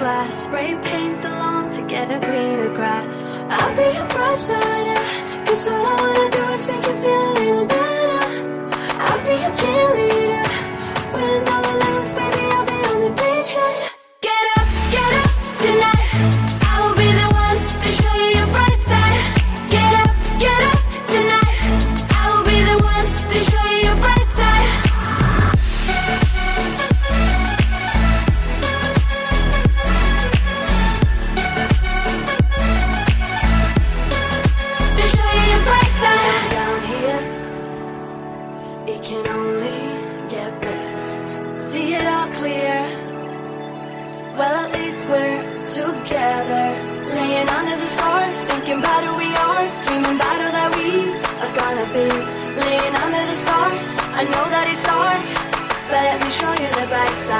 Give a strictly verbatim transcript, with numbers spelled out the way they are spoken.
glass, spray paint the lawn to get a greener grass. I'll be your bright side, cause all I wanna do is make you feel a little better. I'll be your cheerleader, when all alone, baby, I'll be on the bleachers. Get up, get up tonight, I will be the one to show you your bright side. Get up, get up tonight, I will be the one to show you your bright side. To show you your bright side. Down here, it can only get better. See it all clear. Well, at least we're together, laying under the stars, thinking about who we are, dreaming about all that we are gonna be. Laying under the stars, I know that it's dark, but let me show you the bright side.